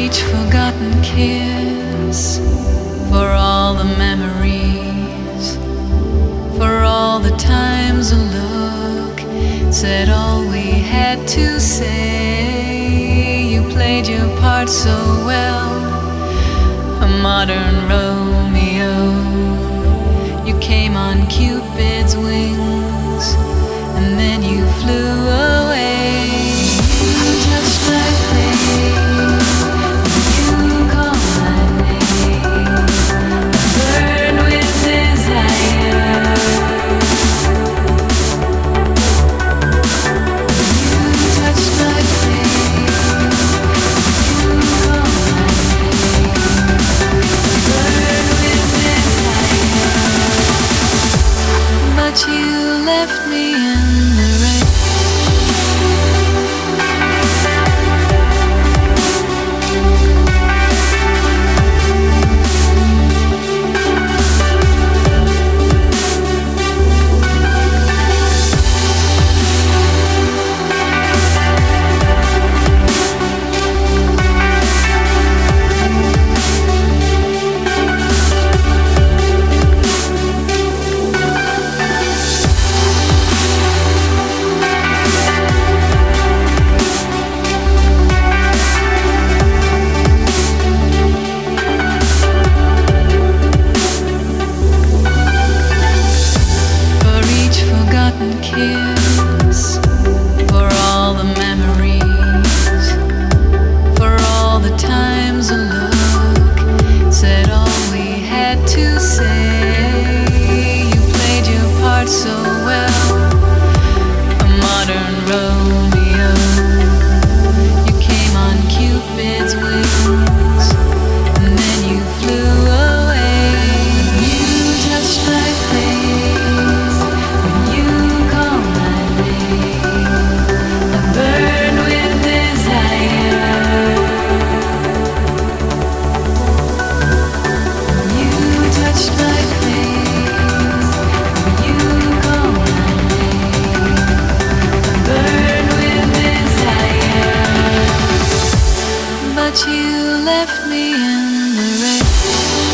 each forgotten kiss, for all the memories, for all the times a look said all we had to say. You played your part so well, a modern Romeo. You came on Cupid's wings, and then you flew away. You touched my face, you called my name, burned with desire. You touched my face, you called my name, burned with desire. But you left me in the rain. Kiss, for all the memories, for all the times a look said all we had to say. You played your part so well, a modern Romeo. You came on Cupid's wings, and then you flew away. You touched my face, you called my name, I burned with desire. You touched my face, you called my name, I burned with desire. But you left me in the rain.